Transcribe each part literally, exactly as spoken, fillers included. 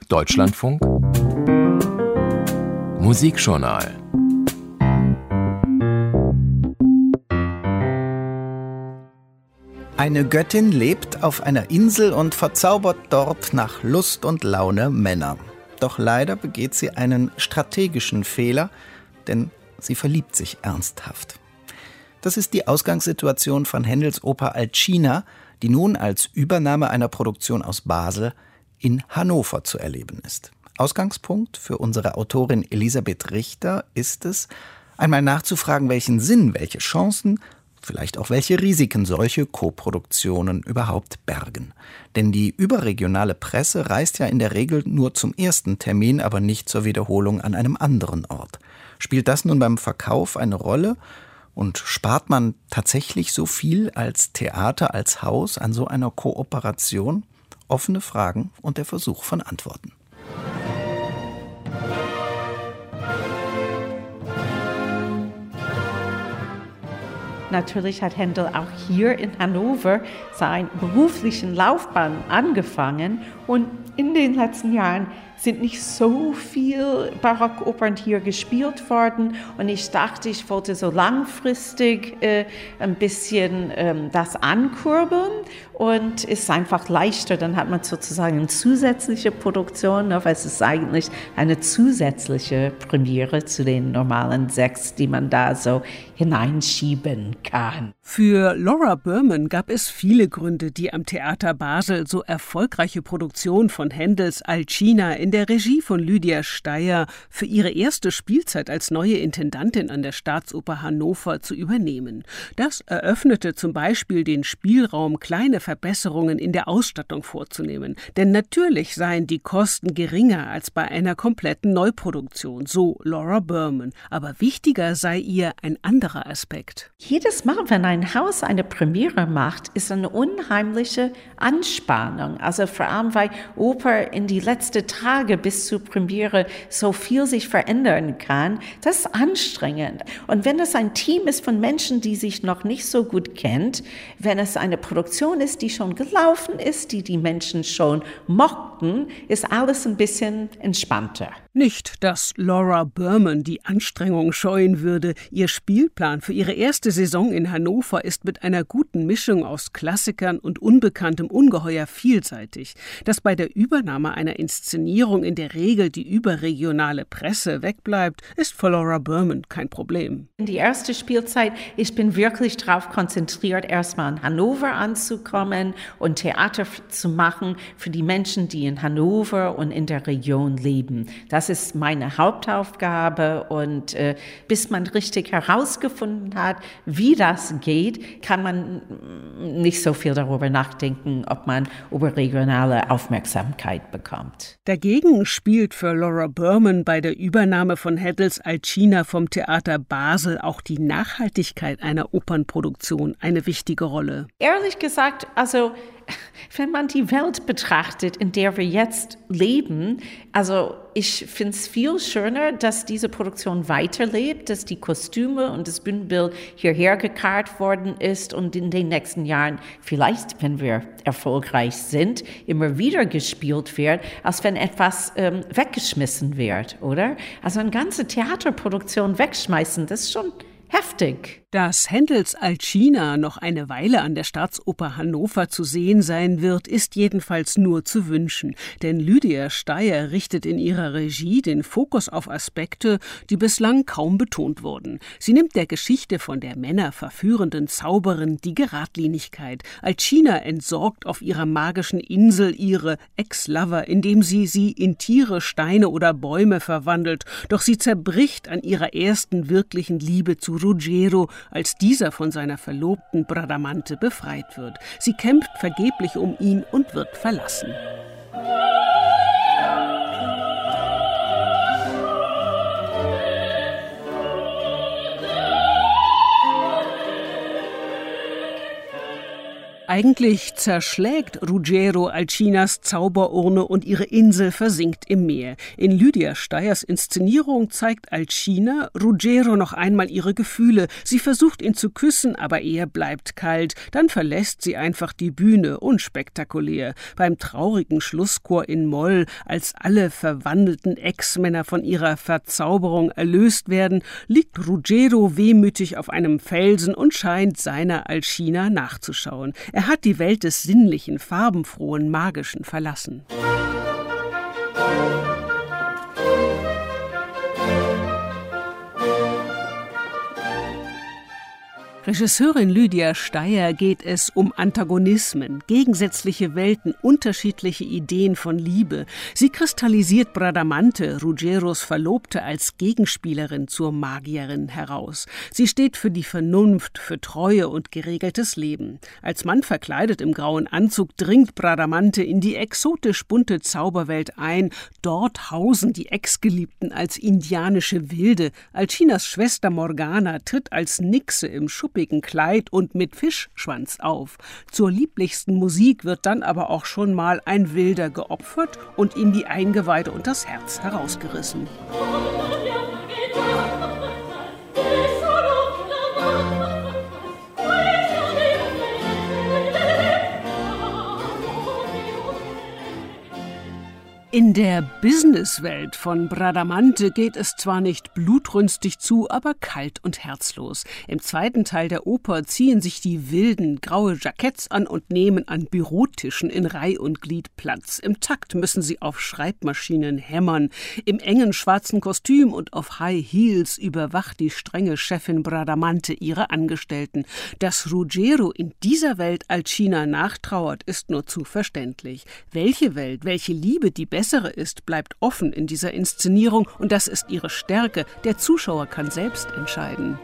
Deutschlandfunk Musikjournal. Eine Göttin lebt auf einer Insel und verzaubert dort nach Lust und Laune Männer. Doch leider begeht sie einen strategischen Fehler, denn sie verliebt sich ernsthaft. Das ist die Ausgangssituation von Händels Oper Alcina, die nun als Übernahme einer Produktion aus Basel in Hannover zu erleben ist. Ausgangspunkt für unsere Autorin Elisabeth Richter ist es, einmal nachzufragen, welchen Sinn, welche Chancen, vielleicht auch welche Risiken solche Koproduktionen überhaupt bergen. Denn die überregionale Presse reist ja in der Regel nur zum ersten Termin, aber nicht zur Wiederholung an einem anderen Ort. Spielt das nun beim Verkauf eine Rolle? Und spart man tatsächlich so viel als Theater, als Haus an so einer Kooperation? Offene Fragen und der Versuch von Antworten. Natürlich hat Händel auch hier in Hannover seine beruflichen Laufbahn angefangen und in den letzten Jahren sind nicht so viel Barockopern hier gespielt worden und ich dachte, ich wollte so langfristig äh, ein bisschen ähm, das ankurbeln und es ist einfach leichter, dann hat man sozusagen eine zusätzliche Produktion, aber es ist eigentlich eine zusätzliche Premiere zu den normalen sechs, die man da so hineinschieben kann. Für Laura Berman gab es viele Gründe, die am Theater Basel so erfolgreiche Produktion von Händels Alcina in der Regie von Lydia Steyer für ihre erste Spielzeit als neue Intendantin an der Staatsoper Hannover zu übernehmen. Das eröffnete zum Beispiel den Spielraum, kleine Verbesserungen in der Ausstattung vorzunehmen. Denn natürlich seien die Kosten geringer als bei einer kompletten Neuproduktion, so Laura Berman. Aber wichtiger sei ihr ein anderer Aspekt. Jedes Mal, wenn ein Haus eine Premiere macht, ist eine unheimliche Anspannung. Also vor allem, weil Oper in die letzten Tage bis zur Premiere so viel sich verändern kann, das ist anstrengend. Und wenn es ein Team ist von Menschen, die sich noch nicht so gut kennt, wenn es eine Produktion ist, die schon gelaufen ist, die die Menschen schon mochten, ist alles ein bisschen entspannter. Nicht, dass Laura Berman die Anstrengung scheuen würde. Ihr Spielplan für ihre erste Saison in Hannover ist mit einer guten Mischung aus Klassikern und Unbekanntem ungeheuer vielseitig. Dass bei der Übernahme einer Inszenierung in der Regel die überregionale Presse wegbleibt, ist für Laura Berman kein Problem. In die erste Spielzeit, ich bin wirklich darauf konzentriert, erstmal in Hannover anzukommen und Theater zu machen für die Menschen, die in Hannover und in der Region leben. Das ist meine Hauptaufgabe und äh, bis man richtig herausgefunden hat, wie das geht, kann man nicht so viel darüber nachdenken, ob man überregionale Aufmerksamkeit bekommt. Dagegen spielt für Laura Berman bei der Übernahme von Händels Alcina vom Theater Basel auch die Nachhaltigkeit einer Opernproduktion eine wichtige Rolle. Ehrlich gesagt, also wenn man die Welt betrachtet, in der wir jetzt leben, also ich finde es viel schöner, dass diese Produktion weiterlebt, dass die Kostüme und das Bühnenbild hierher gekarrt worden ist und in den nächsten Jahren vielleicht, wenn wir erfolgreich sind, immer wieder gespielt wird, als wenn etwas ähm, weggeschmissen wird, oder? Also eine ganze Theaterproduktion wegschmeißen, das ist schon heftig. Dass Händels Alcina noch eine Weile an der Staatsoper Hannover zu sehen sein wird, ist jedenfalls nur zu wünschen. Denn Lydia Steyer richtet in ihrer Regie den Fokus auf Aspekte, die bislang kaum betont wurden. Sie nimmt der Geschichte von der Männer verführenden Zauberin die Geradlinigkeit. Alcina entsorgt auf ihrer magischen Insel ihre Ex-Lover, indem sie sie in Tiere, Steine oder Bäume verwandelt. Doch sie zerbricht an ihrer ersten wirklichen Liebe zu Ruggiero, als dieser von seiner Verlobten Bradamante befreit wird. Sie kämpft vergeblich um ihn und wird verlassen. Eigentlich zerschlägt Ruggero Alcinas Zauberurne und ihre Insel versinkt im Meer. In Lydia Steyers Inszenierung zeigt Alcina Ruggero noch einmal ihre Gefühle. Sie versucht, ihn zu küssen, aber er bleibt kalt. Dann verlässt sie einfach die Bühne, unspektakulär. Beim traurigen Schlusschor in Moll, als alle verwandelten Ex-Männer von ihrer Verzauberung erlöst werden, liegt Ruggero wehmütig auf einem Felsen und scheint seiner Alcina nachzuschauen. Er hat die Welt des sinnlichen, farbenfrohen, magischen verlassen. Regisseurin Lydia Steyer geht es um Antagonismen, gegensätzliche Welten, unterschiedliche Ideen von Liebe. Sie kristallisiert Bradamante, Ruggeros Verlobte, als Gegenspielerin zur Magierin heraus. Sie steht für die Vernunft, für Treue und geregeltes Leben. Als Mann verkleidet im grauen Anzug dringt Bradamante in die exotisch bunte Zauberwelt ein. Dort hausen die Ex-Geliebten als indianische Wilde. Alcinas Schwester Morgana tritt als Nixe im schuppigen Kleid und mit Fischschwanz auf. Zur lieblichsten Musik wird dann aber auch schon mal ein Wilder geopfert und ihm die Eingeweide und das Herz herausgerissen. In der Businesswelt von Bradamante geht es zwar nicht blutrünstig zu, aber kalt und herzlos. Im zweiten Teil der Oper ziehen sich die Wilden graue Jacketts an und nehmen an Bürotischen in Reih und Glied Platz. Im Takt müssen sie auf Schreibmaschinen hämmern. Im engen schwarzen Kostüm und auf High Heels überwacht die strenge Chefin Bradamante ihre Angestellten. Dass Ruggero in dieser Welt Alcina nachtrauert, ist nur zu verständlich. Welche Welt, welche Liebe die bessere ist, bleibt offen in dieser Inszenierung und das ist ihre Stärke. Der Zuschauer kann selbst entscheiden.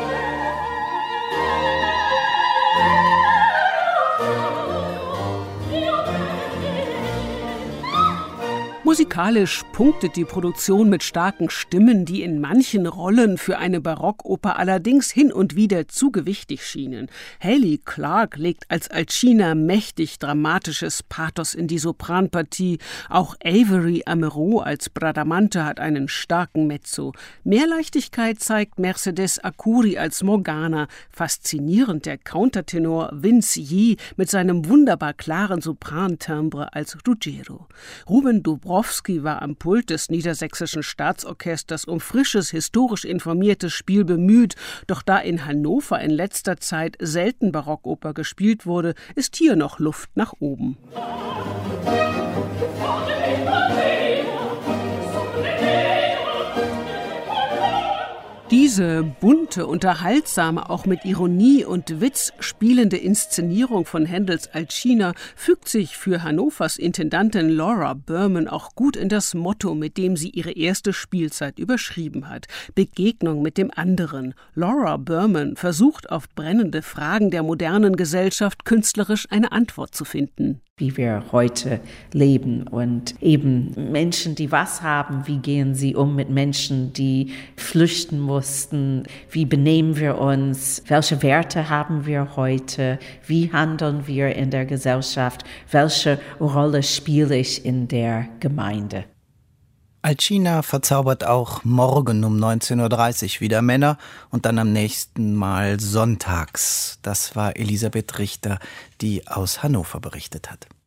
Musikalisch punktet die Produktion mit starken Stimmen, die in manchen Rollen für eine Barockoper allerdings hin und wieder zu gewichtig schienen. Hayley Clarke legt als Alcina mächtig dramatisches Pathos in die Sopranpartie. Auch Avery Amero als Bradamante hat einen starken Mezzo. Mehr Leichtigkeit zeigt Mercedes Arcuri als Morgana. Faszinierend der Countertenor Vince Yi mit seinem wunderbar klaren Soprantimbre als Ruggero. Ruben Dobrowski war am Pult des Niedersächsischen Staatsorchesters um frisches, historisch informiertes Spiel bemüht. Doch da in Hannover in letzter Zeit selten Barockoper gespielt wurde, ist hier noch Luft nach oben. Diese bunte, unterhaltsame, auch mit Ironie und Witz spielende Inszenierung von Händels Alcina fügt sich für Hannovers Intendantin Laura Berman auch gut in das Motto, mit dem sie ihre erste Spielzeit überschrieben hat: Begegnung mit dem anderen. Laura Berman versucht auf brennende Fragen der modernen Gesellschaft künstlerisch eine Antwort zu finden. Wie wir heute leben und eben Menschen, die was haben, wie gehen sie um mit Menschen, die flüchten mussten, wie benehmen wir uns, welche Werte haben wir heute, wie handeln wir in der Gesellschaft, welche Rolle spiele ich in der Gemeinde. Alcina verzaubert auch morgen um neunzehn Uhr dreißig wieder Männer und dann am nächsten Mal sonntags. Das war Elisabeth Richter, die aus Hannover berichtet hat.